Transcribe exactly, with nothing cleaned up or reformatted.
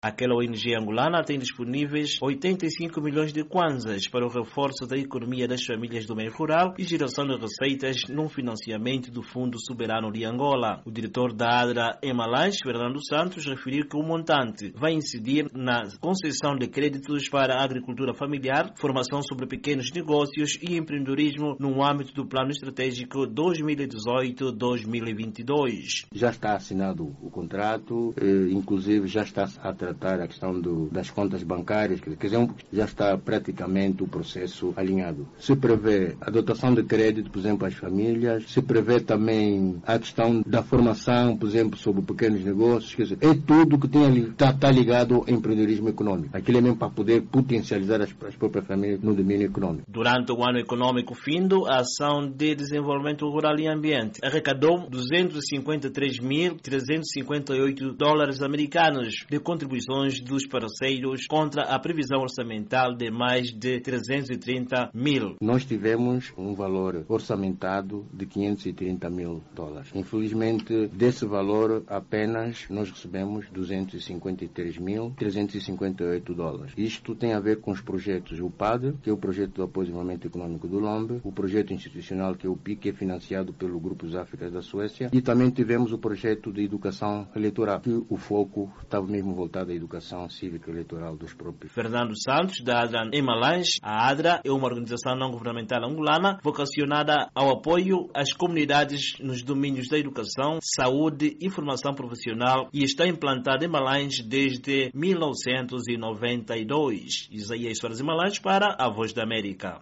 Aquela O N G angolana tem disponíveis oitenta e cinco milhões de kwanzas para o reforço da economia das famílias do meio rural e geração de receitas num financiamento do Fundo Soberano de Angola. O diretor da ADRA, Emalanche, Fernando Santos, referiu que o montante vai incidir na concessão de créditos para a agricultura familiar, formação sobre pequenos negócios e empreendedorismo no âmbito do Plano Estratégico dois mil e dezoito a dois mil e vinte e dois. Já está assinado o contrato, eh, inclusive já está a tratar a questão do, das contas bancárias, quer dizer, já está praticamente o processo alinhado. Se prevê a dotação de crédito, por exemplo, às famílias, se prevê também a questão da formação, por exemplo, sobre pequenos negócios, quer dizer, é tudo que está tá ligado ao empreendedorismo econômico. Aquilo é mesmo para poder potencializar as, as próprias famílias no domínio econômico. Durante o ano econômico findo, a Ação de Desenvolvimento Rural e Ambiente arrecadou duzentos e cinquenta e três mil trezentos e cinquenta e oito dólares americanos de contribuições dos parceiros contra a previsão orçamental de mais de trezentos e trinta mil. Nós tivemos um valor orçamentado de quinhentos e trinta mil dólares. Infelizmente, desse valor apenas nós recebemos duzentos e cinquenta e três mil trezentos e cinquenta e oito dólares. Isto tem a ver com os projetos o P A D, que é o projeto do apoio ao desenvolvimento econômico do Lombe, o projeto institucional, que é o P I, que é financiado pelo Grupo dos Áfricas da Suécia, e também tivemos o projeto de educação eleitoral, que o foco estava mesmo voltado à educação cívica eleitoral dos próprios. Fernando Santos, da ADRA Emalanche. A ADRA é uma organização não governamental angolana vocacionada ao apoio às comunidades nos domínios da educação, saúde e formação profissional e está implantada em Emalanche desde mil novecentos e noventa e dois. Isaías Soares Emalanche para a Voz da América.